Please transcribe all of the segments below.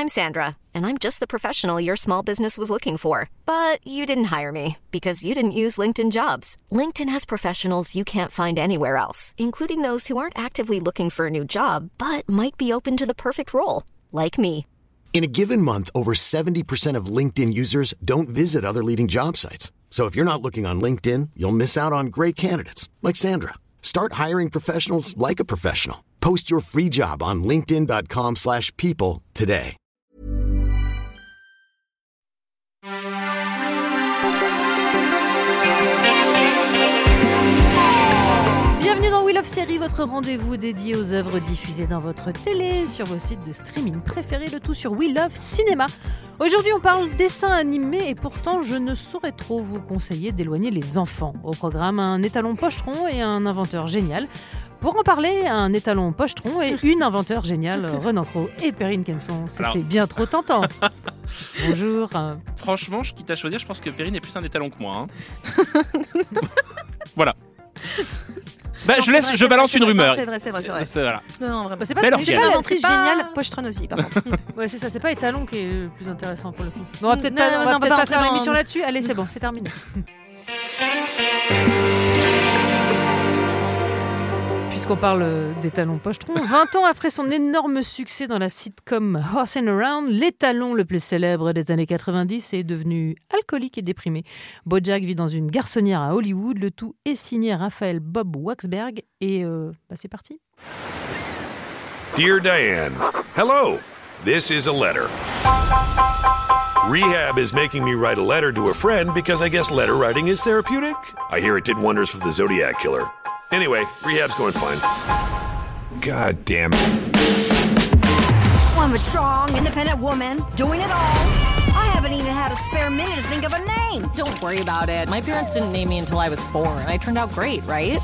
I'm Sandra, and I'm just the professional your small business was looking for. But you didn't hire me because you didn't use LinkedIn Jobs. LinkedIn has professionals you can't find anywhere else, including those who aren't actively looking for a new job, but might be open to the perfect role, like me. In a given month, over 70% of LinkedIn users don't visit other leading job sites. So if you're not looking on LinkedIn, you'll miss out on great candidates like Sandra. Start hiring professionals like a professional. Post your free job on linkedin.com/people today. Bienvenue dans We Love Série, votre rendez-vous dédié aux œuvres diffusées dans votre télé, sur vos sites de streaming préférés, le tout sur We Love Cinéma. Aujourd'hui, on parle dessin animé et pourtant, je ne saurais trop vous conseiller d'éloigner les enfants. Au programme, un étalon pochetron et un inventeur génial. Pour en parler, un étalon pochetron et une inventeur géniale, Renan Cros et Perrine Kenson. C'était bien trop tentant. Bonjour. Franchement, quitte à choisir, je pense que Perrine est plus un étalon que moi. Hein. Voilà. Bah, non, je balance une rumeur. C'est vrai. Voilà. Non, vraiment. C'est pas une inventrice géniale, pochetron aussi, par contre. Ouais, c'est ça, c'est pas étalon qui est le plus intéressant pour le coup. On va peut-être pas faire l'émission là-dessus. Allez, c'est bon, c'est terminé. Puisqu'on parle d'étalon pochetron, 20 ans après son énorme succès dans la sitcom Horsing Around, l'étalon le plus célèbre des années 90 est devenu alcoolique et déprimé. Bojack vit dans une garçonnière à Hollywood, le tout est signé Raphaël Bob Waksberg et c'est parti. Dear Diane, hello, this is a letter. Rehab is making me write a letter to a friend because I guess letter writing is therapeutic. I hear it did wonders for the Zodiac Killer. Anyway, rehab's going fine. God damn it. I'm a strong, independent woman, doing it all. I haven't even had a spare minute to think of a name. Don't worry about it. My parents didn't name me until I was 4, and I turned out great, right?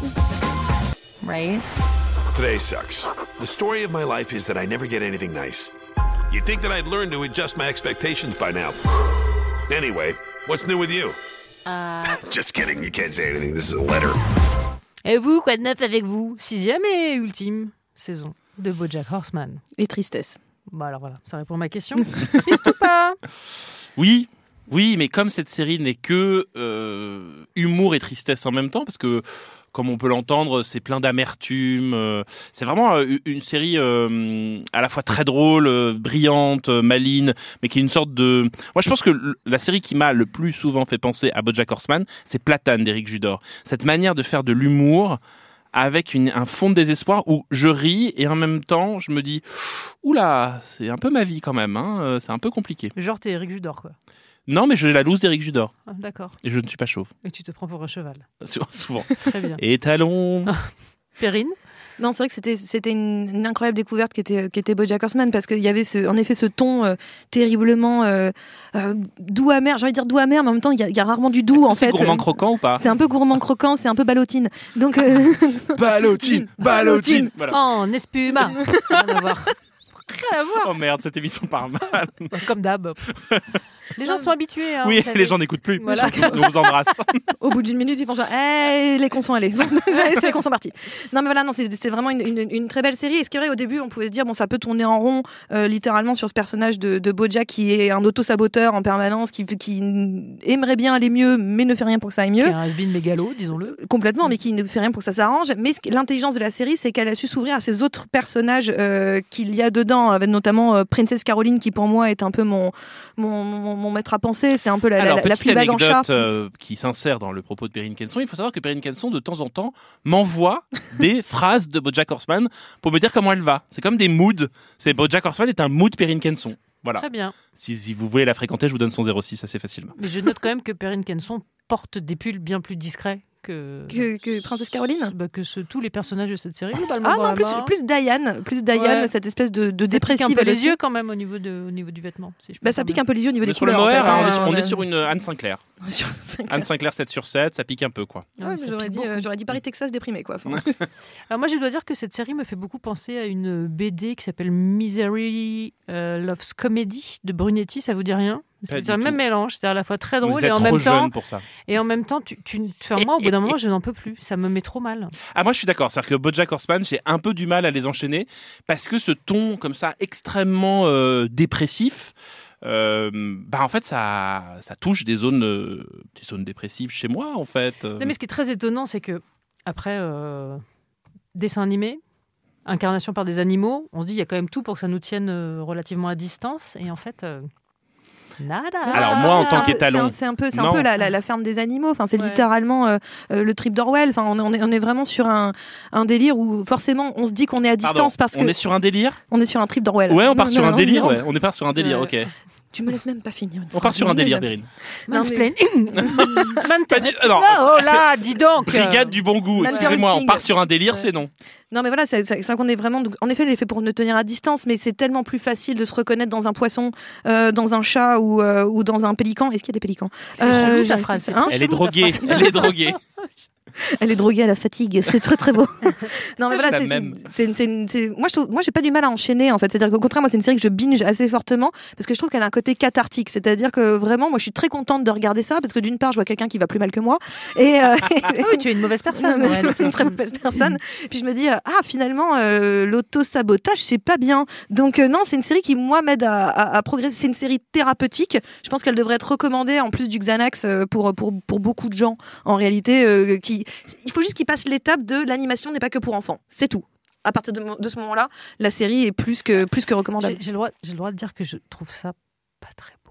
Right? Today sucks. The story of my life is that I never get anything nice. You'd think that I'd learn to adjust my expectations by now. Anyway, what's new with you? Just kidding, you can't say anything. This is a letter. Et vous, quoi de neuf avec vous ? 6e et ultime saison de BoJack Horseman. Et tristesse. Bah alors voilà, ça répond à ma question. Triste ou pas ? Oui, mais comme cette série n'est que humour et tristesse en même temps, parce que comme on peut l'entendre, c'est plein d'amertume. C'est vraiment une série à la fois très drôle, brillante, maligne, mais qui est une sorte de... Moi, je pense que la série qui m'a le plus souvent fait penser à BoJack Horseman, c'est Platane d'Éric Judor. Cette manière de faire de l'humour avec un fond de désespoir où je ris et en même temps, je me dis « Oula, c'est un peu ma vie quand même, hein, c'est un peu compliqué. » Genre, t'es Éric Judor, quoi. Non, mais j'ai la loose d'Éric Judor. Ah, d'accord. Et je ne suis pas chauve. Et tu te prends pour un cheval. Souvent. Très bien. Étalon. Perrine ? Non, c'est vrai que c'était une incroyable découverte qui était BoJack Horseman, parce qu'il y avait en effet ce ton terriblement doux amer. J'ai envie de dire doux amer, mais en même temps il y a rarement du doux. C'est gourmand croquant ou pas ? C'est un peu gourmand croquant, c'est un peu ballotine. Donc Ballotine. Voilà. Oh, Nespuma. Rien à voir. Oh merde, cette émission part mal. Comme d'hab. Les gens sont habitués. Hein, oui, les gens n'écoutent plus. Voilà. Nous vous embrasse. Au bout d'une minute, ils font genre, les cons sont allés. Les cons sont partis. Non, mais voilà, non, c'est vraiment une très belle série. Et ce qui est vrai, au début, on pouvait se dire, bon, ça peut tourner en rond, littéralement, sur ce personnage de Bojack qui est un auto-saboteur en permanence, qui aimerait bien aller mieux, mais ne fait rien pour que ça aille mieux. Qui est un has-been mégalo, disons-le. Complètement, mais qui ne fait rien pour que ça s'arrange. Mais l'intelligence de la série, c'est qu'elle a su s'ouvrir à ces autres personnages qu'il y a dedans, avec notamment Princess Caroline, qui pour moi est un peu mon maître à penser. C'est un peu la plus vague en chat. Qui s'insère dans le propos de Perrine Kenson. Il faut savoir que Perrine Kenson, de temps en temps, m'envoie des phrases de BoJack Horseman pour me dire comment elle va. C'est comme des moods. BoJack Horseman est un mood Perrine Kenson. Voilà. Très bien. Si vous voulez la fréquenter, je vous donne son 06 assez facilement. Mais je note quand même que Perrine Kenson porte des pulls bien plus discrets que Princesse Caroline, que tous les personnages de cette série. Ah non, plus Diane, ouais. Cette espèce de dépressive. Ça pique un peu les yeux quand même au niveau du vêtement. Si ça pique un peu les yeux au niveau des couleurs. Sur le Mohair, en fait, on est sur une Anne Sinclair. Anne Sinclair 7/7, ça pique un peu quoi. Ouais, j'aurais dit Paris Texas déprimé quoi. Alors moi je dois dire que cette série me fait beaucoup penser à une BD qui s'appelle Misery Loves Comedy de Brunetti, ça vous dit rien ? C'est un même mélange, c'est à la fois très drôle Vous et êtes en trop même temps. jeune pour ça. Et en même temps, moi, au bout d'un moment, je n'en peux plus. Ça me met trop mal. Ah, moi je suis d'accord, c'est-à-dire que BoJack Horseman, j'ai un peu du mal à les enchaîner parce que ce ton comme ça extrêmement dépressif, en fait ça touche des zones dépressives chez moi en fait. Non, mais ce qui est très étonnant, c'est que après dessin animé, incarnation par des animaux, on se dit il y a quand même tout pour que ça nous tienne relativement à distance, et en fait. Nada. Alors moi, en tant qu'étalon, c'est un peu la ferme des animaux. Enfin, c'est littéralement le trip d'Orwell. Enfin, on est vraiment sur un délire où forcément on se dit qu'on est à distance parce que on est sur un délire. On est sur un trip d'Orwell. Ouais, on part sur un délire. Ouais, on part sur un délire. Ok. Tu me laisses même pas finir. On part sur un délire, Bérine. Mansplain. Non. Oh là, dis donc. Brigade du bon goût. Excusez-moi, on part sur un délire, c'est non. Non mais voilà, c'est qu'on est vraiment. En effet, il est fait pour nous tenir à distance, mais c'est tellement plus facile de se reconnaître dans un poisson, dans un chat ou dans un pélican. Est-ce qu'il y a des pélicans ta phrase. Elle est droguée. Elle est droguée. Elle est droguée à la fatigue, c'est très très beau. Non mais voilà, moi j'ai pas du mal à enchaîner en fait, c'est-à-dire qu'au contraire moi c'est une série que je binge assez fortement parce que je trouve qu'elle a un côté cathartique, c'est-à-dire que vraiment moi je suis très contente de regarder ça parce que d'une part je vois quelqu'un qui va plus mal que moi et oui, tu es une mauvaise personne. Tu es une très mauvaise personne. Puis je me dis finalement l'auto-sabotage c'est pas bien. Donc non, c'est une série qui moi m'aide à progresser, c'est une série thérapeutique. Je pense qu'elle devrait être recommandée en plus du Xanax pour beaucoup de gens en réalité il faut juste qu'ils passent l'étape de l'animation n'est pas que pour enfants, c'est tout. À partir de ce moment-là, la série est plus que recommandable. J'ai le droit de dire que je trouve ça pas très beau.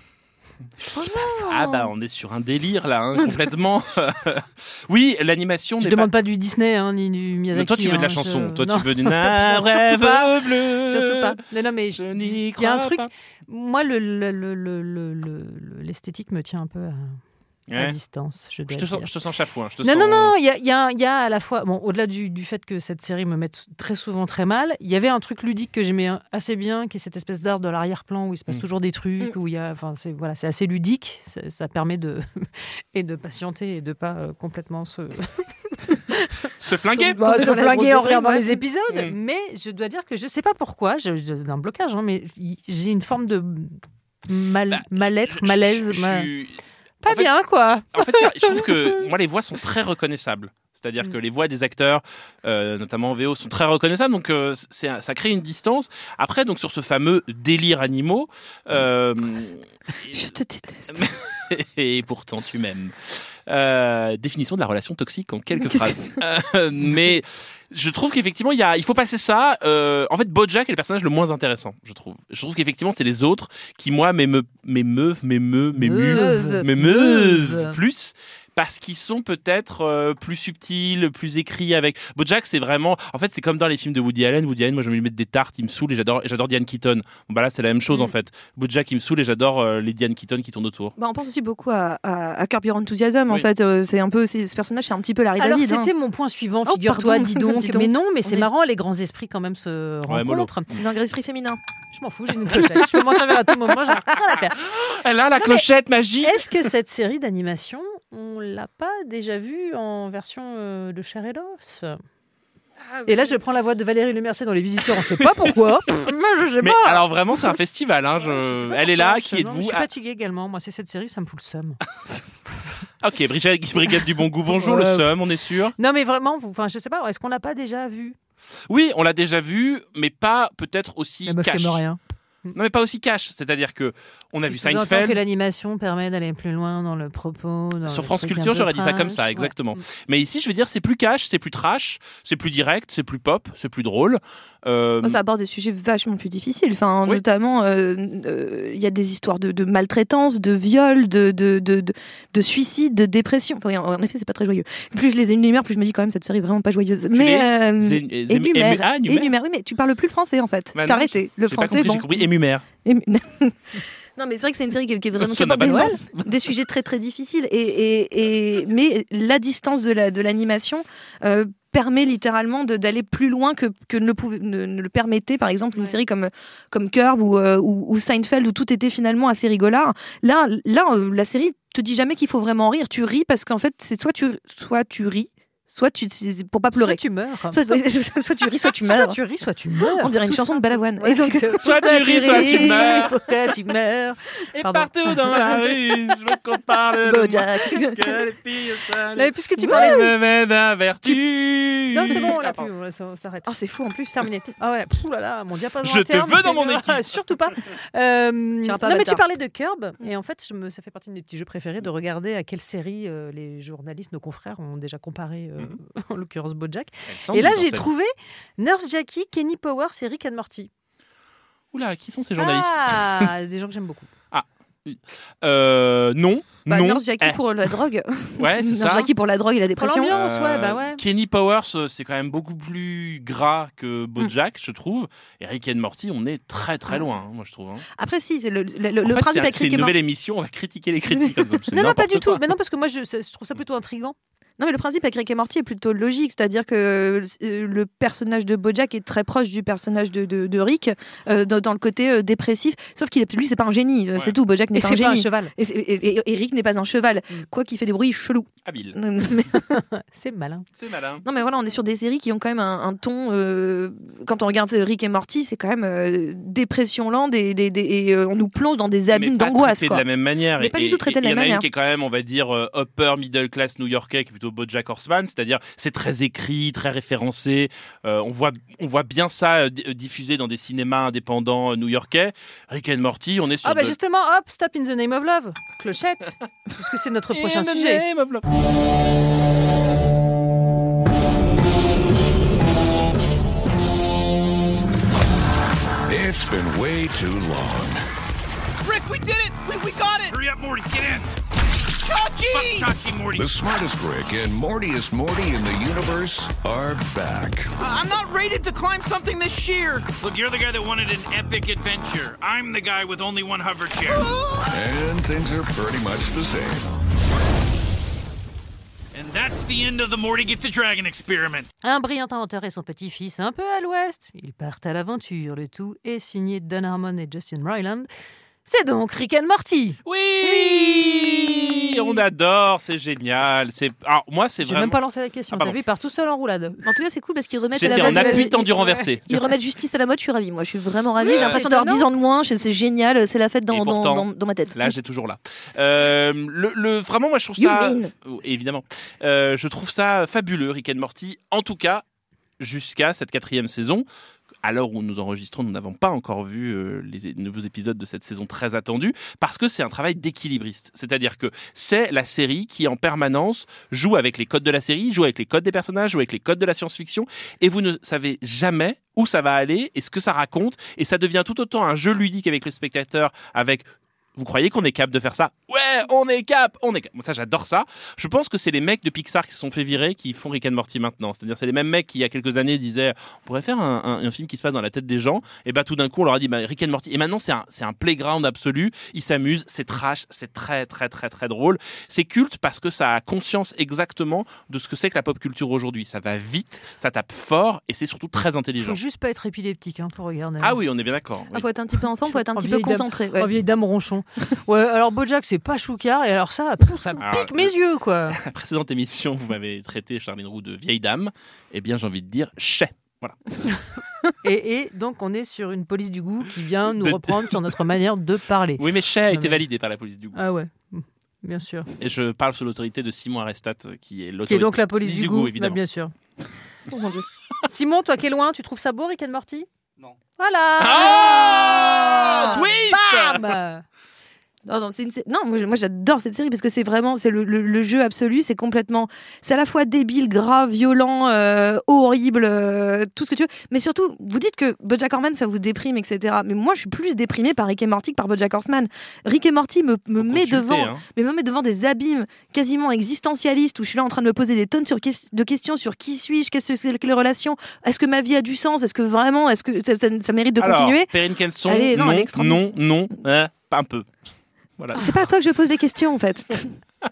On est sur un délire là, complètement. Oui, l'animation. Je demande pas du Disney ni du Miyazaki. Mais toi, tu veux de la chanson. Toi, tu veux du rêve bleu. Surtout pas. Non, mais il y a un truc. Moi, l'esthétique me tient un peu à distance, je dois dire. Je te sens chafouin. Non, il y a à la fois, au-delà du fait que cette série me mette très souvent très mal, il y avait un truc ludique que j'aimais assez bien, qui est cette espèce d'art de l'arrière-plan où il se passe toujours des trucs, où il y a, c'est assez ludique, ça permet de patienter et de pas complètement se flinguer, se flinguer en regardant les épisodes. Mais je dois dire que je sais pas pourquoi, j'ai un blocage, mais j'ai une forme de mal-être, malaise. Pas bien, quoi. En fait, je trouve que moi, les voix sont très reconnaissables. C'est-à-dire que les voix des acteurs, notamment en VO, sont très reconnaissables. Donc, ça crée une distance. Après, donc sur ce fameux délire animaux... Je te déteste. Et pourtant, tu m'aimes. Définition de la relation toxique en quelques phrases. Mais je trouve qu'effectivement, il faut passer ça. En fait, BoJack est le personnage le moins intéressant, je trouve. Je trouve qu'effectivement, c'est les autres qui, moi, m'émeuvent plus. Parce qu'ils sont peut-être plus subtils, plus écrits avec... BoJack, c'est vraiment... En fait, c'est comme dans les films de Woody Allen. Woody Allen, moi, je vais lui mettre des tartes, il me saoule et j'adore Diane Keaton. Bon, là, c'est la même chose, en fait. BoJack, il me saoule et j'adore les Diane Keaton qui tournent autour. On pense aussi beaucoup à Curb Your Enthusiasm, en fait. C'est un peu... Ce personnage, c'est un petit peu Larry David. Alors, c'était mon point suivant, figure-toi, dis donc. Mais non, mais c'est marrant, les grands esprits, quand même, se rencontrent. Les grands esprits féminins. Je m'en fous, j'ai une clochette. Je peux m'en servir à tout moment, j'ai rien à faire. Elle a la clochette magique. Est-ce que cette série d'animation, on l'a pas déjà vue en version de chair et d'os ? Et là, je prends la voix de Valérie Lemercier dans Les Visiteurs, on ne sait pas pourquoi. Mais alors vraiment, c'est un festival. Elle est là, qui êtes-vous ? Je suis fatiguée également. Moi, c'est cette série, ça me fout le seum. Ok, Brigade du bon goût. Bonjour, le seum, on est sûr ? Non, mais vraiment, je sais pas, est-ce qu'on l'a pas déjà vu ? Oui, on l'a déjà vu, mais pas peut-être aussi cash. Rien. Non, mais pas aussi cash. C'est-à-dire que on a vu Seinfeld. Seinfeld. Que l'animation permet d'aller plus loin dans le propos. Sur France Culture, j'aurais dit ça comme ça, exactement. Ouais. Mais ici, je veux dire, c'est plus cash, c'est plus trash, c'est plus direct, c'est plus pop, c'est plus drôle. Ça aborde des sujets vachement plus difficiles. Enfin, notamment, il y a des histoires de maltraitance, de viol, de suicide, de dépression. Enfin, en effet, c'est pas très joyeux. Plus je les énumère, plus je me dis quand même cette série est vraiment pas joyeuse. Énumère. Oui, mais tu parles plus le français en fait. T'as arrêté. Le français, j'ai compris. Énumère. Non, mais c'est vrai que c'est une série qui est vraiment des sujets très très difficiles. Mais la distance de l'animation permet littéralement d'aller plus loin que ne le permettait par exemple une série comme Curb ou Seinfeld où tout était finalement assez rigolard. Là, la série te dit jamais qu'il faut vraiment rire. Tu ris parce qu'en fait, c'est soit tu ris, soit pour pas pleurer. Soit tu meurs. Soit tu ris, soit tu meurs. Soit tu ris, soit tu meurs. On dirait une chanson de Balavoine. Ouais, Et donc, Soit tu ris, soit tu meurs. Pourquoi tu meurs? Et Pardon. partout dans la rue, je veux qu'on parle de Bojack. moi, que les filles sales Mais puisque tu parlais me mènent à vertu. Non, c'est bon, on l'a Pardon. plus, ça s'arrête. Ah, c'est fou en plus. Terminé. Ah ouais, pfff là là, mon diapason Je te interne, veux c'est- dans mon équipe. Surtout pas. T'iras pas, non, mais tu bâtard. parlais de Curb, et en fait, ça fait partie de mes petits jeux préférés de regarder à quelle série les journalistes, nos confrères, ont déjà comparé, en l'occurrence Bojack. Et là, j'ai trouvé Nurse Jackie, Kenny Powers et Rick and Morty. Oula, qui sont ces journalistes? Ah, des gens que j'aime beaucoup. Non. Bah, non. Nurse Jackie pour la drogue. Ouais, c'est Nurse ça. Jackie pour la drogue et la Pour dépression. l'ambiance, ouais, bah ouais. Kenny Powers, c'est quand même beaucoup plus gras que Bojack, je trouve. Et Rick and Morty, on est très très loin, hein, moi je trouve. Hein. Après, si, c'est le En fait, principe avec c'est Rick une et nouvelle Morty. émission, on va critiquer les critiques. C'est Non, pas n'importe du tout. quoi. Mais non, parce que moi, je trouve ça plutôt intriguant. Non, mais le principe avec Rick et Morty est plutôt logique, c'est-à-dire que le personnage de Bojack est très proche du personnage de Rick dans le côté dépressif, sauf qu'il lui c'est pas un génie, c'est tout. Bojack n'est Et pas c'est un pas un génie. cheval. Et Rick n'est pas un cheval, quoi qu'il fait des bruits chelous. Habile. Mais- C'est malin. C'est malin. non mais voilà, on est sur des séries qui ont quand même un ton. Quand on regarde Rick et Morty, c'est quand même dépression lente et on nous plonge dans des abîmes Mais pas d'angoisse. traité quoi. de la même manière. Mais pas du tout traité de la Il y en a même une manière. qui est quand même, on va dire, upper middle class new-yorkais, qui est plutôt BoJack Horseman, c'est-à-dire c'est très écrit, très référencé. On voit bien ça diffusé dans des cinémas indépendants new-yorkais. Rick and Morty, on est sur Ah bah justement, hop, Stop in the Name of Love. Clochette. Parce que c'est notre prochain sujet. It's been way too long. Rick, we did it! We got it! Hurry up, Morty, get in! Chachi! Fuck Chachi, Morty. The smartest Rick and Mortiest Morty in the universe are back. I'm not rated to climb something this sheer. Look, you're the guy that wanted an epic adventure. I'm the guy with only one hover chair. And things are pretty much the same. And that's the end of the Morty Gets a Dragon experiment. Un brillant inventeur et son petit-fils un peu à l'ouest. Ils partent à l'aventure. Le tout est signé Don Harmon et Justin Roiland. C'est donc Rick and Morty. Oui, on adore, c'est génial. Alors moi, c'est J'ai vraiment. même pas lancé la question. Ah, T'as pardon. vu, il part tout seul en roulade. En tout cas, c'est cool parce qu'ils remettent à la J'étais en mode. appui tendu renversé. Ils remettent justice à la mode, je suis ravie. Moi, je suis vraiment ravie. Oui, J'ai l'impression c'est d'avoir étonnant. 10 ans de moins. C'est génial. C'est la fête Et dans pourtant, ma tête. Là, j'ai toujours là. Vraiment, moi, je trouve You ça. mean. Évidemment. Je trouve ça fabuleux, Rick and Morty. En tout cas, jusqu'à cette 4e saison. À l'heure où nous enregistrons, nous n'avons pas encore vu les nouveaux épisodes de cette saison très attendue, parce que c'est un travail d'équilibriste. C'est-à-dire que c'est la série qui, en permanence, joue avec les codes de la série, joue avec les codes des personnages, joue avec les codes de la science-fiction, et vous ne savez jamais où ça va aller et ce que ça raconte, et ça devient tout autant un jeu ludique avec le spectateur, avec... Vous croyez qu'on est capable de faire ça? Ouais, on est capable. Ça, j'adore ça. Je pense que c'est les mecs de Pixar qui se sont fait virer qui font Rick and Morty maintenant. C'est-à-dire, c'est les mêmes mecs qui, il y a quelques années, disaient on pourrait faire un film qui se passe dans la tête des gens. Et bah, tout d'un coup, on leur a dit Rick and Morty. Et maintenant, c'est un playground absolu. Ils s'amusent, c'est trash, c'est très, très, très, très drôle. C'est culte parce que ça a conscience exactement de ce que c'est que la pop culture aujourd'hui. Ça va vite, ça tape fort et c'est surtout très intelligent. Faut juste pas être épileptique pour regarder. Ah oui, on est bien d'accord. Il faut être un petit peu enfant, faut être un petit peu vieille dame. concentré. ouais. En vieille dame ronchon. Ouais, alors Bojack, c'est pas choucard, et alors ça pique mes yeux, quoi. La précédente émission, vous m'avez traité, Charline Roux, de vieille dame. Eh bien, j'ai envie de dire chais. Voilà. Et donc, on est sur une police du goût qui vient nous reprendre sur notre manière de parler. Oui, mais chais a été validé par la police du goût. Ah ouais, bien sûr. Et je parle sous l'autorité de Simon Arestat, qui est l'autorité. Qui est donc la police du goût, évidemment. bien sûr. Oh mon Dieu. Simon, toi qui es loin, tu trouves ça beau, Rick and Morty? Non. Voilà. Oh, twist. Bam. Non, moi j'adore cette série parce que c'est vraiment le jeu absolu, c'est à la fois débile, grave, violent, horrible, tout ce que tu veux. Mais surtout, vous dites que BoJack Horseman ça vous déprime, etc. Mais moi je suis plus déprimée par Rick et Morty que par BoJack Horseman. Rick et Morty me met devant des abîmes quasiment existentialistes où je suis là en train de me poser des tonnes de questions sur qui suis-je, qu'est-ce que c'est que les relations, est-ce que ma vie a du sens, est-ce que ça mérite de continuer. Perrine Kenson, Elle est extraordinaire. non, pas un peu. Voilà. C'est pas à toi que je pose les questions en fait.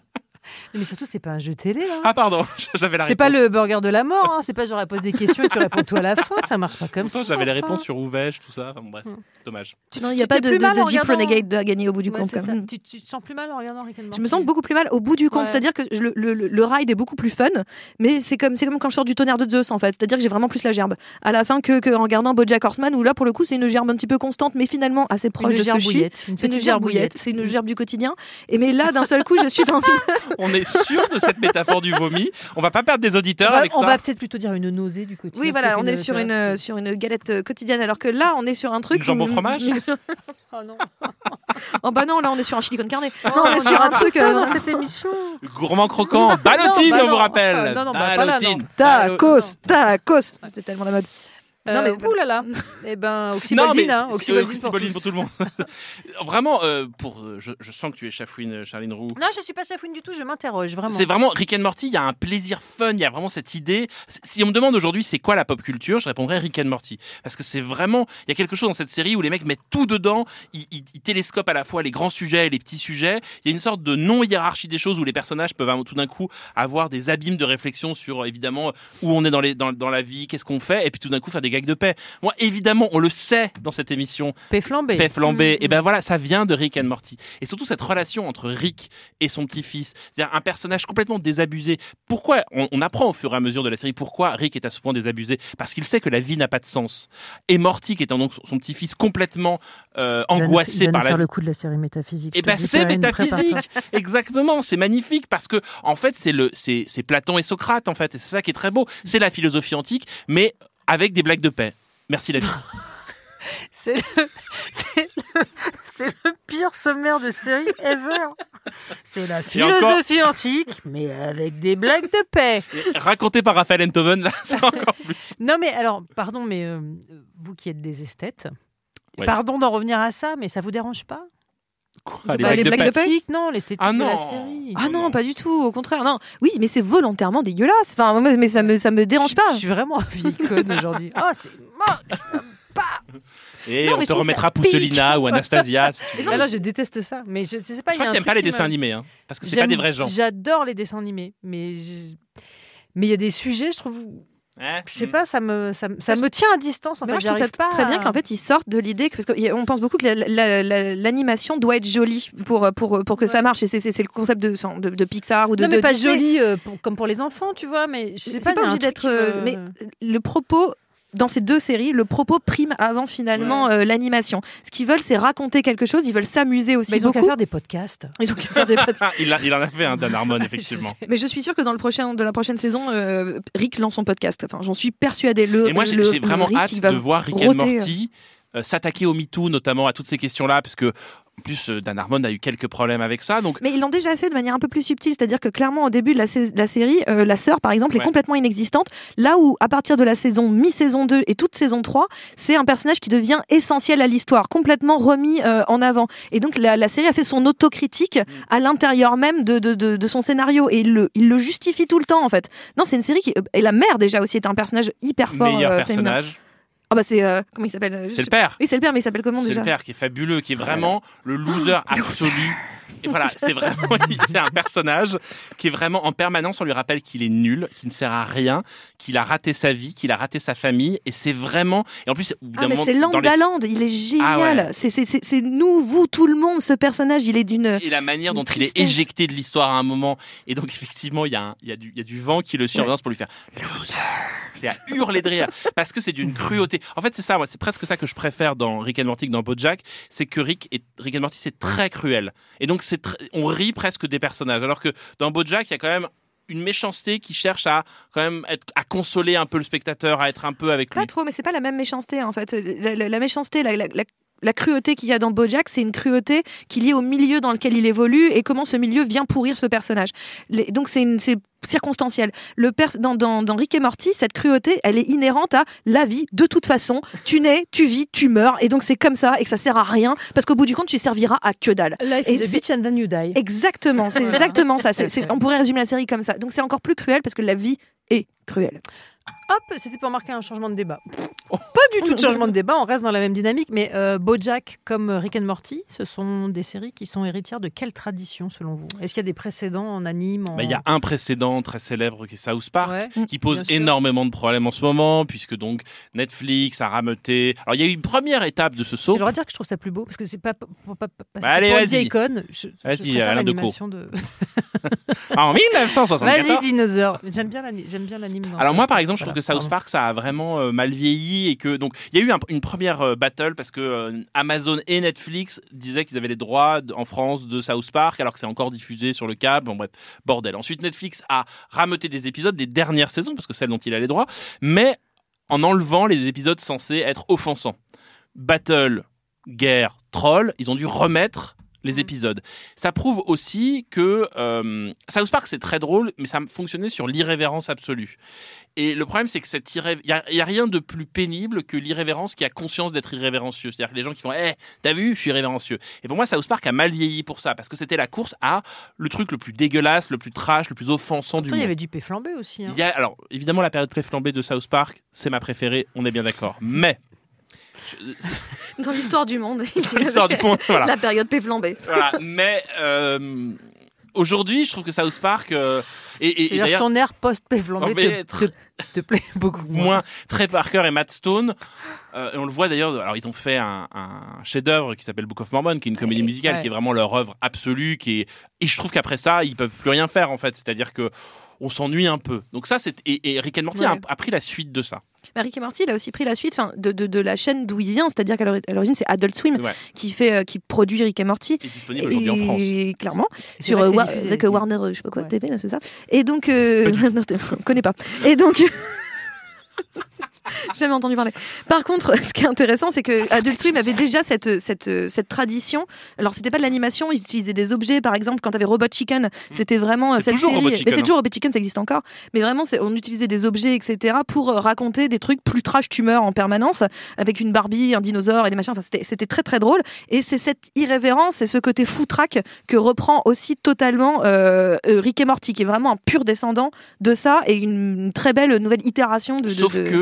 Mais surtout, c'est pas un jeu télé. Hein. Ah pardon, j'avais la réponse. C'est pas le burger de la mort. Hein. C'est pas genre elle pose des questions et tu réponds tout à la fin. Ça marche pas comme ça. J'avais les réponses sur où vais-je, tout ça. Enfin, bref, dommage. Non, il n'y a pas de Jeep Renegade à gagner au bout du compte. Tu te sens plus mal en regardant Rick and Morty? Je me sens beaucoup plus mal au bout du compte. C'est-à-dire que le ride est beaucoup plus fun, mais c'est comme quand je sors du tonnerre de Zeus en fait. C'est-à-dire que j'ai vraiment plus la gerbe à la fin que en regardant BoJack Horseman où là pour le coup c'est une gerbe un petit peu constante, mais finalement assez proche de ce que je suis. C'est une gerbouillette. C'est une gerbe du quotidien. Et mais là d'un seul coup je suis dans une. On est sûr de cette métaphore du vomi. On va pas perdre des auditeurs avec ça. On va peut-être plutôt dire une nausée du quotidien. Oui voilà, on est sur une galette quotidienne alors que là on est sur un truc. Une jambe au fromage. Oh non. Oh bah non, là on est sur un chili con carne. Non, on est sur un truc dans cette émission. Gourmand croquant, ballotine, on vous rappelle. Non, ballotine. Tacos. C'était tellement la mode. Non mais ouh là là. Eh ben oxyboldine, oxyboldine pour tout le monde. Vraiment, je sens que tu es chafouine, Charline Roux. Non, je suis pas chafouine du tout. Je m'interroge vraiment. C'est vraiment Rick and Morty. Il y a un plaisir fun. Il y a vraiment cette idée. Si on me demande aujourd'hui c'est quoi la pop culture, je répondrais Rick and Morty parce que c'est vraiment. Il y a quelque chose dans cette série où les mecs mettent tout dedans. Ils télescopent à la fois les grands sujets et les petits sujets. Il y a une sorte de non-hiérarchie des choses où les personnages peuvent tout d'un coup avoir des abîmes de réflexion sur évidemment où on est dans la vie, qu'est-ce qu'on fait, et puis tout d'un coup faire des gags de paix. Moi, évidemment, on le sait dans cette émission. Paix flambée. Et ben voilà, ça vient de Rick and Morty. Et surtout cette relation entre Rick et son petit-fils, c'est-à-dire un personnage complètement désabusé. Pourquoi on apprend au fur et à mesure de la série pourquoi Rick est à ce point désabusé? Parce qu'il sait que la vie n'a pas de sens. Et Morty, qui est donc son petit-fils complètement angoissé par la vie. Faire le coup de la série métaphysique. Et ben c'est métaphysique. Exactement, c'est magnifique parce que en fait c'est Platon et Socrate en fait, et c'est ça qui est très beau. C'est la philosophie antique, mais avec des blagues de paix. Merci la vie. C'est le pire sommaire de série ever. C'est la philosophie antique, mais avec des blagues de paix. Raconté par Raphaël Enthoven, là, c'est encore plus. Non mais alors, pardon, mais vous qui êtes des esthètes, ouais. Pardon d'en revenir à ça, mais ça vous dérange pas? Quoi, les blagues de paix? Non, l'esthétique de la série. Ah non, pas du tout, au contraire. Non. Oui, mais c'est volontairement dégueulasse. Enfin, mais ça me dérange pas. Je suis vraiment vieille conne aujourd'hui. Oh, c'est moche. Et non, on te remettra Pousselina ou Anastasia. Si tu veux. Non, je déteste ça. Mais je sais pas. Je crois que t'aimes pas les dessins animés, hein, parce que c'est pas des vrais gens. J'adore les dessins animés, mais il y a des sujets, je trouve. Je sais pas, ça me tient à distance en fait. Moi, je trouve ça très bien qu'en fait ils sortent de l'idée parce qu'on pense beaucoup que l'animation doit être jolie pour que ça marche, et c'est le concept de Pixar ou de mais pas Disney. jolie comme pour les enfants, tu vois, mais je sais pas, c'est pas obligé d'être mais le propos dans ces deux séries, le propos prime avant finalement l'animation. Ce qu'ils veulent, c'est raconter quelque chose. Ils veulent s'amuser aussi beaucoup. Ils ont qu'à faire des podcasts. Ils ont qu'à faire des podcasts. il en a fait un Dan Harmon, effectivement. Mais je suis sûre que dans la prochaine saison, Rick lance son podcast. Enfin, j'en suis persuadée. Et moi, j'ai vraiment hâte de voir Rick and Morty s'attaquer au MeToo, notamment à toutes ces questions-là, parce que en plus, Dan Harmon a eu quelques problèmes avec ça. Donc... Mais ils l'ont déjà fait de manière un peu plus subtile, c'est-à-dire que clairement, au début de la série, la sœur, par exemple, est complètement inexistante. Là où, à partir de la mi-saison 2 et toute saison 3, c'est un personnage qui devient essentiel à l'histoire, complètement remis en avant. Et donc, la série a fait son autocritique à l'intérieur même de son scénario. Et il le justifie tout le temps, en fait. Non, c'est une série qui... Et la mère, déjà, aussi, est un personnage hyper fort. Meilleur personnage. Ah bah c'est comment il s'appelle? C'est le père. Oui, c'est le père, mais il s'appelle comment déjà? C'est le père qui est fabuleux, qui est vraiment le loser absolu. Et voilà, c'est un personnage qui est vraiment en permanence, on lui rappelle qu'il est nul, qu'il ne sert à rien, qu'il a raté sa vie, qu'il a raté sa famille, et c'est vraiment... Et en plus, mais c'est Land Land, il est génial. C'est nous, vous, tout le monde, ce personnage, il est d'une... Et la manière dont il est éjecté de l'histoire à un moment, et donc effectivement, il y a du vent qui le surveille pour lui faire loser. C'est à hurler de rire, parce que c'est d'une cruauté. En fait, c'est ça, moi, c'est presque ça que je préfère dans Rick and Morty que dans BoJack, c'est que Rick and Morty, c'est très cruel. Et donc, on rit presque des personnages, alors que dans BoJack, il y a quand même une méchanceté qui cherche à quand même à consoler un peu le spectateur, à être un peu avec lui. Pas trop, mais c'est pas la même méchanceté en fait. La méchanceté, la cruauté qu'il y a dans BoJack, c'est une cruauté qui est liée au milieu dans lequel il évolue et comment ce milieu vient pourrir ce personnage. Donc c'est circonstanciel. Dans Rick et Morty, cette cruauté, elle est inhérente à la vie. De toute façon, tu nais, tu vis, tu meurs, et donc c'est comme ça, et que ça sert à rien, parce qu'au bout du compte, tu serviras à que dalle. Life is a bitch and then you die. Exactement, c'est exactement ça. On pourrait résumer la série comme ça. Donc c'est encore plus cruel parce que la vie est cruelle. Hop, c'était pour marquer un changement de débat. Pas du tout de changement de débat, on reste dans la même dynamique, mais BoJack comme Rick and Morty, ce sont des séries qui sont héritières de quelle tradition selon vous ? Est-ce qu'il y a des précédents en anime Il y a un précédent très célèbre qui est South Park, Ouais, qui pose énormément de problèmes en ce moment, puisque donc Netflix a rameuté. Alors il y a eu une première étape de ce saut. J'ai le droit de dire que je trouve ça plus beau, parce que c'est pas parce allez, que vas-y. Icon, je préfère Alain l'animation de... En 1974. Vas-y, dinosaure. J'aime bien l'anime. Alors moi, par exemple, je trouve que South Park, ça a vraiment mal vieilli et que donc il y a eu une première battle parce que Amazon et Netflix disaient qu'ils avaient les droits en France de South Park alors que c'est encore diffusé sur le câble. Bon bref, bordel. Ensuite, Netflix a rameuté des épisodes des dernières saisons parce que celles dont il a les droits, mais en enlevant les épisodes censés être offensants. Battle, guerre, troll, ils ont dû remettre les épisodes. Ça prouve aussi que South Park, c'est très drôle, mais ça fonctionnait sur l'irrévérence absolue. Et le problème, c'est que il y a rien de plus pénible que l'irrévérence qui a conscience d'être irrévérencieux. C'est-à-dire que les gens qui font « t'as vu, je suis irrévérencieux ». Et pour moi, South Park a mal vieilli pour ça, parce que c'était la course à le truc le plus dégueulasse, le plus trash, le plus offensant du monde. Il y avait du paix flambé aussi. Hein. Alors, évidemment, la période paix flambée de South Park, c'est ma préférée, on est bien d'accord. Mais... Dans l'histoire du monde. Voilà. La période paix flambée. Voilà, mais aujourd'hui, je trouve que South Park et d'ailleurs son air post-paix flambée te plaît beaucoup moins. Trey Parker et Matt Stone, et on le voit d'ailleurs. Alors ils ont fait un chef-d'œuvre qui s'appelle Book of Mormon, qui est une comédie musicale qui est vraiment leur œuvre absolue. Et je trouve qu'après ça, ils peuvent plus rien faire en fait. C'est-à-dire que on s'ennuie un peu. Donc ça, et Rick and Morty a pris la suite de ça. Rick et Morty, il a aussi pris la suite de la chaîne d'où il vient, c'est-à-dire qu'à l'origine c'est Adult Swim qui produit Rick et Morty. Il est disponible aujourd'hui en France. Clairement, sur avec Warner, je sais pas quoi, TV, là, c'est ça. Et donc, non, je connais pas. Et donc. Jamais entendu parler. Par contre, ce qui est intéressant, c'est que Adult Swim avait déjà cette tradition. Alors, c'était pas de l'animation, ils utilisaient des objets. Par exemple, quand t'avais Robot Chicken, c'était vraiment cette série. Mais c'est toujours Robot Chicken, ça existe encore. Mais vraiment, on utilisait des objets, etc., pour raconter des trucs plus trash tumeur en permanence, avec une Barbie, un dinosaure et des machins. Enfin, c'était très très drôle. Et c'est cette irrévérence et ce côté foutraque que reprend aussi totalement Rick et Morty, qui est vraiment un pur descendant de ça et une très belle nouvelle itération de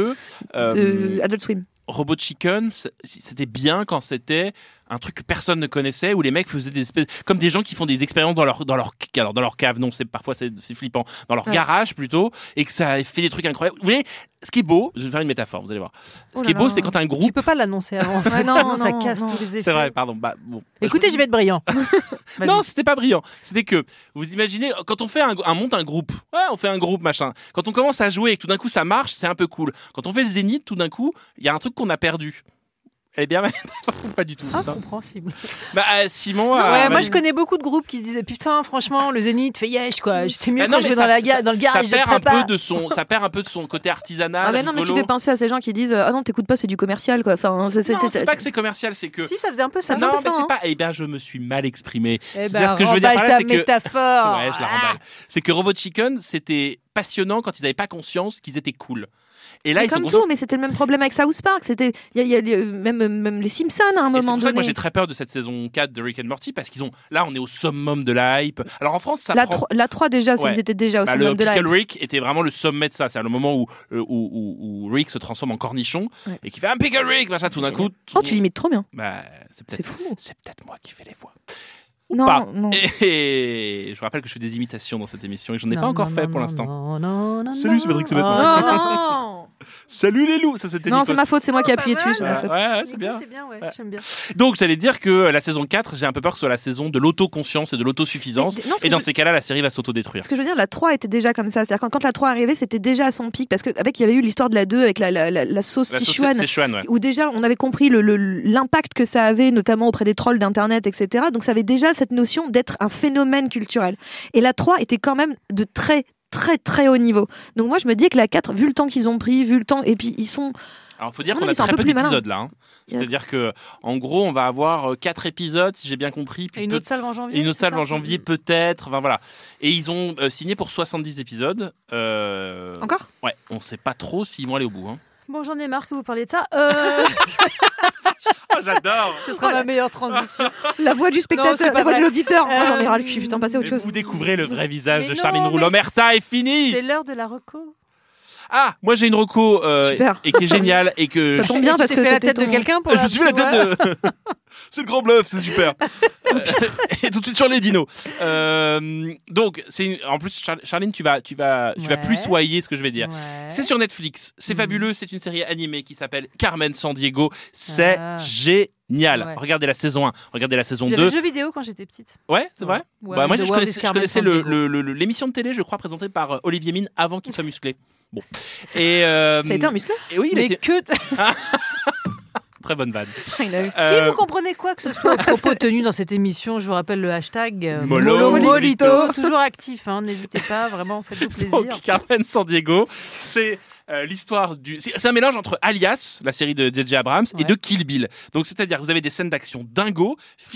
Adult Swim. Robot Chicken, c'était bien quand c'était un truc que personne ne connaissait, où les mecs faisaient des espèces, comme des gens qui font des expériences dans leur cave, non, parfois c'est flippant, dans leur garage plutôt, et que ça fait des trucs incroyables. Vous voyez, ce qui est beau, je vais faire une métaphore, vous allez voir. Ce qui est beau, c'est quand un groupe... Tu peux pas l'annoncer avant, en fait, sinon ça casse tous les effets. C'est vrai, pardon. Écoutez, je vais être brillant. Non, c'était pas brillant. C'était que, vous imaginez, quand on fait monte un groupe, on fait un groupe, machin. Quand on commence à jouer et que tout d'un coup ça marche, c'est un peu cool. Quand on fait le Zénith, tout d'un coup, il y a un truc qu'on a perdu. Elle est bien, pas du tout. Ah, compréhensible. Simon. Moi, je connais beaucoup de groupes qui se disaient putain, franchement, le Zénith fait yesh quoi. J'étais mieux quand je vais dans le garage. Ça perd un peu de son côté artisanal. Ah mais non, mais tu fais penser à ces gens qui disent ah non, t'écoutes pas, c'est du commercial quoi. Enfin, c'est pas que c'est commercial, c'est que. Si, ça faisait un peu ça. Non, mais c'est pas. Eh bien, je me suis mal exprimé. C'est-à-dire ce que je veux dire par là, c'est que. Métaphore. Ouais, je la remballe. C'est que Robot Chicken, c'était passionnant quand ils n'avaient pas conscience qu'ils étaient cool. Et là, comme tout, mais c'était le même problème avec South Park. C'était, il y a même les Simpsons à un moment donné. C'est pour ça que moi j'ai très peur de cette saison 4 de Rick and Morty parce là on est au summum de la hype. Alors en France, ça la 3 déjà, ils étaient déjà au summum de la hype. Le Pickle Rick était vraiment le sommet de ça. C'est le moment où Rick se transforme en cornichon et qui fait un Pickle Rick, machin, tout d'un coup. Oh, tu l'imites trop bien. C'est fou. C'est peut-être moi qui fais les voix. Non. Et je vous rappelle que je fais des imitations dans cette émission et je n'en ai pas encore fait pour l'instant. Salut, c'est Patrick Sébastien. Oh non. Salut les loups, ça c'était Non, c'est ma faute, c'est moi qui ai appuyé dessus. Ouais, c'est bien. C'est bien, j'aime bien. Donc, j'allais dire que la saison 4, j'ai un peu peur que ce soit la saison de l'autoconscience et de l'autosuffisance. Et dans ces cas-là, la série va s'autodétruire. Ce que je veux dire, la 3 était déjà comme ça. C'est-à-dire quand la 3 arrivait, c'était déjà à son pic. Parce qu'il y avait eu l'histoire de la 2 avec la sauce Sichuan. Où déjà, on avait compris l'impact que ça avait, notamment auprès des trolls d'internet, etc. Donc, ça avait déjà cette notion d'être un phénomène culturel. Et la 3 était quand même de très très très haut niveau. Donc moi je me dis que la 4, vu le temps qu'ils ont pris, vu le temps, et puis ils sont... Alors il faut dire qu'on a très peu d'épisodes là. C'est-à-dire que en gros on va avoir 4 épisodes si j'ai bien compris. Et une autre salve en janvier. Et une autre salve en janvier peut-être. Enfin voilà. Et ils ont signé pour 70 épisodes. Encore ? Ouais, on sait pas trop s'ils vont aller au bout. Hein. Bon, j'en ai marre que vous parliez de ça. J'adore. Ce sera ma meilleure transition. La voix du spectateur, la voix de l'auditeur. Moi, j'en ai ras le cul. Putain, passer à autre chose. Vous découvrez le vrai visage de Charline Roux. L'omerta est fini. C'est l'heure de la reco. Ah, moi j'ai une reco et qui est géniale et que ça tombe bien parce que fait la tête de quelqu'un pour je suis fait la tête de c'est le grand bluff, c'est super. Et tout de suite sur les dinos. Donc en plus Charline tu vas plus soyer ce que je vais dire. C'est sur Netflix, c'est fabuleux, c'est une série animée qui s'appelle Carmen Sandiego, c'est génial. Ouais. Regardez la saison 1, regardez la saison 2. J'avais le jeu vidéo quand j'étais petite. Ouais, c'est vrai. Ouais, moi je connaissais l'émission de télé, je crois, présentée par Olivier Mine avant qu'il soit musclé. Bon. Et ça a été un musclé. Et oui, mais que très bonne vanne. Si vous comprenez quoi que ce soit à propos tenu dans cette émission, je vous rappelle le hashtag Molito, toujours actif, n'hésitez pas, vraiment, faites-vous plaisir. Donc, Carmen Sandiego, c'est l'histoire c'est un mélange entre Alias, la série de J.J. Abrams, et de Kill Bill. Donc c'est-à-dire que vous avez des scènes d'action dingo,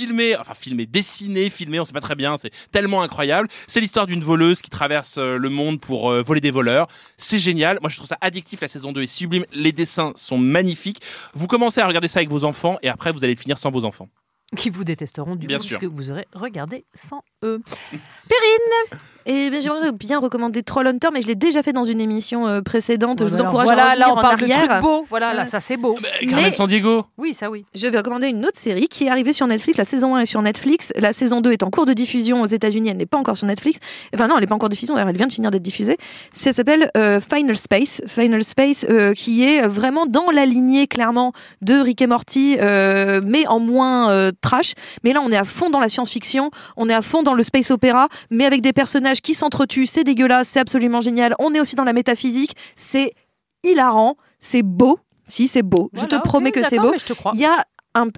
dessinées, on sait pas très bien, c'est tellement incroyable. C'est l'histoire d'une voleuse qui traverse le monde pour voler des voleurs. C'est génial. Moi je trouve ça addictif, la saison 2 est sublime, les dessins sont magnifiques. Vous commencez à regarder ça avec vos enfants et après vous allez le finir sans vos enfants. Qui vous détesteront du coup, sûr. Puisque vous aurez regardé sans eux. Perrine. J'aimerais bien recommander Trollhunter, mais je l'ai déjà fait dans une émission précédente. Je vous encourage à revenir là, on parle arrière. de trucs beaux. Voilà, là, ça c'est beau. Carmen Sandiego. Oui, ça oui. Je vais recommander une autre série qui est arrivée sur Netflix. La saison 1 est sur Netflix. La saison 2 est en cours de diffusion aux États-Unis. Elle n'est pas encore sur Netflix. Enfin non, elle n'est pas encore diffusée. D'ailleurs, elle vient de finir d'être diffusée. Ça s'appelle Final Space. Final Space, qui est vraiment dans la lignée clairement de Rick et Morty, mais en moins trash. Mais là, on est à fond dans la science-fiction. On est à fond dans le space opéra, mais avec des personnages qui s'entretuent. C'est dégueulasse, c'est absolument génial. On est aussi dans la métaphysique, c'est hilarant, c'est beau. Si, c'est beau. Voilà, je te promets que c'est beau. Il y a un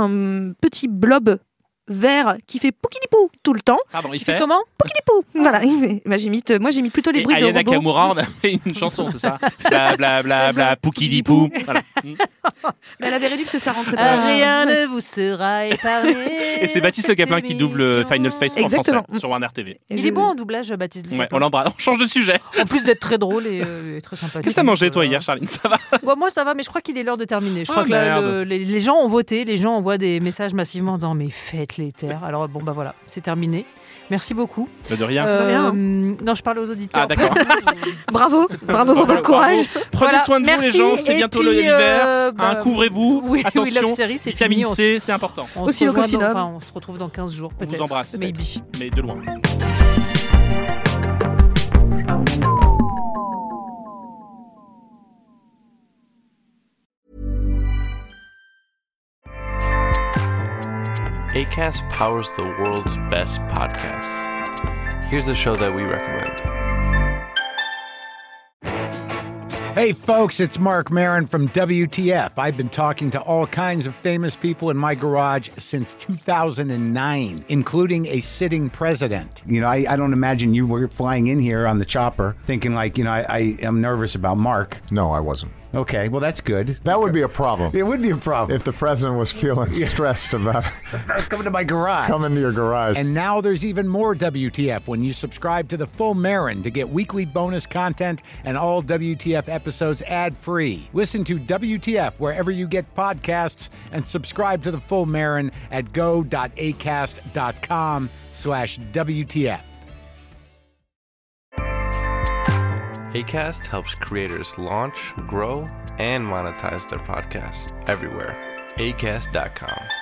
petit blob vert qui fait poukidipou tout le temps. Pardon, il fait comment? Poukidipou. Voilà. Moi, j'imite plutôt les bruits de robots. Ayana Kamura, on a fait une chanson, c'est ça? Bla bla bla bla poukidipou. Voilà. Mais elle avait réduit parce que ça rentrait pas. Rien ne vous sera épargné. Et c'est Baptiste Le Capin qui double Final Space en français sur Warner TV. Il est bon en doublage, Baptiste Le Capin. Ouais, on l'embrasse. On change de sujet. En plus d'être très drôle et très sympathique. Qu'est-ce que t'as mangé toi hier, Charline? Ça va? Moi ça va, mais je crois qu'il est l'heure de terminer. Je crois que les gens ont voté, les gens envoient des messages massivement en disant mais faites les terres. Alors bon bah voilà, c'est terminé. Merci beaucoup. De rien. Non, je parle aux auditeurs. Ah d'accord. Bravo pour votre courage. Prenez soin de vous les gens, c'est bientôt l'hiver. Couvrez-vous. Attention, vitamine C, c'est important. On se retrouve dans 15 jours peut-être. On vous embrasse. Maybe. Mais de loin. Acast powers the world's best podcasts. Here's a show that we recommend. Hey folks, it's Mark Maron from WTF. I've been talking to all kinds of famous people in my garage since 2009, including a sitting president. You know, I don't imagine you were flying in here on the chopper thinking like, I am nervous about Mark. No, I wasn't. Okay, well, that's good. That would be a problem. It would be a problem. If the president was feeling stressed about coming to my garage. Coming to your garage. And now there's even more WTF when you subscribe to the Full Marin to get weekly bonus content and all WTF episodes ad-free. Listen to WTF wherever you get podcasts and subscribe to the Full Marin at go.acast.com/WTF. Acast helps creators launch, grow, and monetize their podcasts everywhere. Acast.com.